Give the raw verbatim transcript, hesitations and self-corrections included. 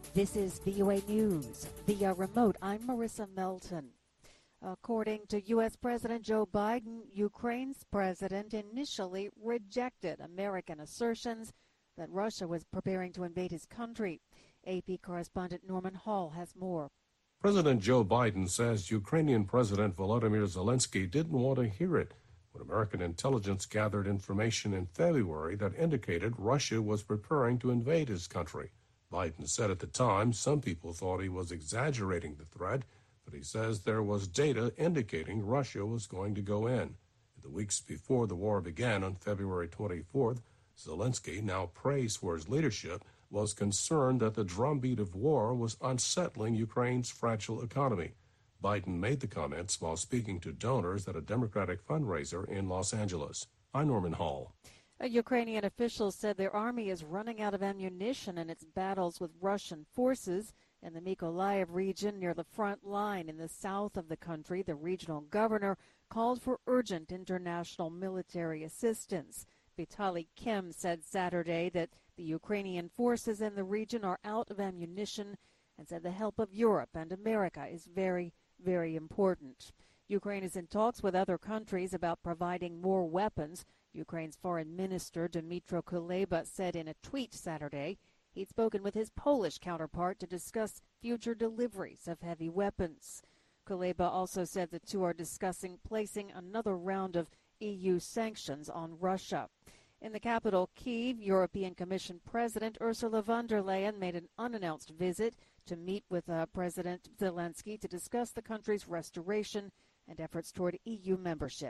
This is V O A News. Via remote, I'm Marissa Melton. According to U S. President Joe Biden, Ukraine's president initially rejected American assertions that Russia was preparing to invade his country. A P correspondent Norman Hall has more. President Joe Biden says Ukrainian President Volodymyr Zelensky didn't want to hear it when American intelligence gathered information in February that indicated Russia was preparing to invade his country. Biden said at the time some people thought he was exaggerating the threat, but he says there was data indicating Russia was going to go in. In the weeks before the war began on February twenty-fourth, Zelensky, now praised for his leadership, was concerned that the drumbeat of war was unsettling Ukraine's fragile economy. Biden made the comments while speaking to donors at a Democratic fundraiser in Los Angeles. I'm Norman Hall. A Ukrainian official said their army is running out of ammunition in its battles with Russian forces in the Mykolaiv region near the front line in the south of the country. The regional governor called for urgent international military assistance. Vitaly Kim said Saturday that the Ukrainian forces in the region are out of ammunition and said the help of Europe and America is very, very important. Ukraine is in talks with other countries about providing more weapons. Ukraine's foreign minister Dmytro Kuleba said in a tweet Saturday he'd spoken with his Polish counterpart to discuss future deliveries of heavy weapons. Kuleba also said the two are discussing placing another round of E U sanctions on Russia. In the capital, Kyiv, European Commission President Ursula von der Leyen made an unannounced visit to meet with uh, President Zelensky to discuss the country's restoration and efforts toward E U membership.